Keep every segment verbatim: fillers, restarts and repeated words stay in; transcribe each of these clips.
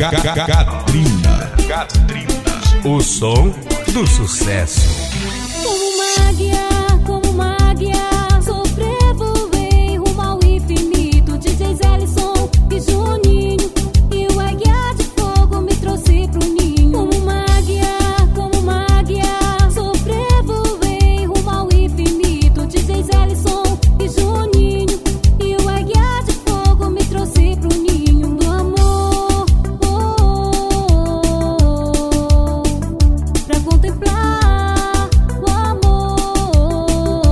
Catrina, Catrina, o som do sucesso. Como uma águia, como uma águia, sobrevoei rumo ao infinito. D Js Ellison e Juninho, e o águia de fogo me trouxe pro ninho. Como uma águia, como uma águia, sobrevoei rumo ao infinito. D Js Ellison e Juninho, e o águia de fogo me trouxe pro ninho do amor, oh, oh, oh, pra contemplar o amor.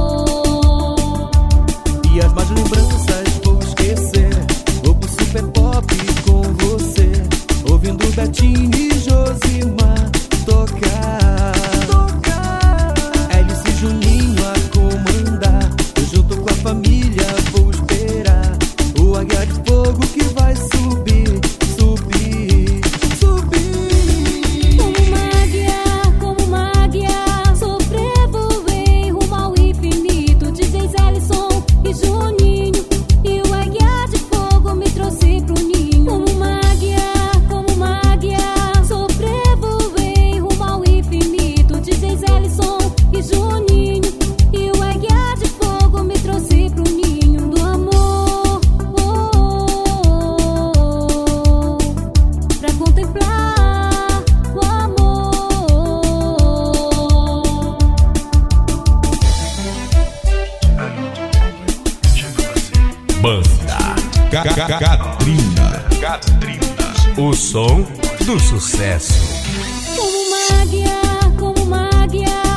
E as más lembranças vou esquecer. Vou pro super pop com você, ouvindo Betinho e Josimar tocar. Tocar. Hélice e Juninho a comandar. Eu junto com a família vou esperar o águia de fogo que vai subir, subir, subir. Como uma águia, como uma águia, sobrevoei rumo ao infinito. D Js Ellison e Juninho, e o águia de fogo me trouxe pro ninho. Como uma águia, como uma águia, sobrevoei rumo ao infinito. D Js Ellison e Juninho, e o águia de fogo me trouxe pro ninho do amor, oh, oh, oh, pra contemplar o amor. Banda Catrina, Catrina, o som do sucesso. Como uma águia, como uma águia,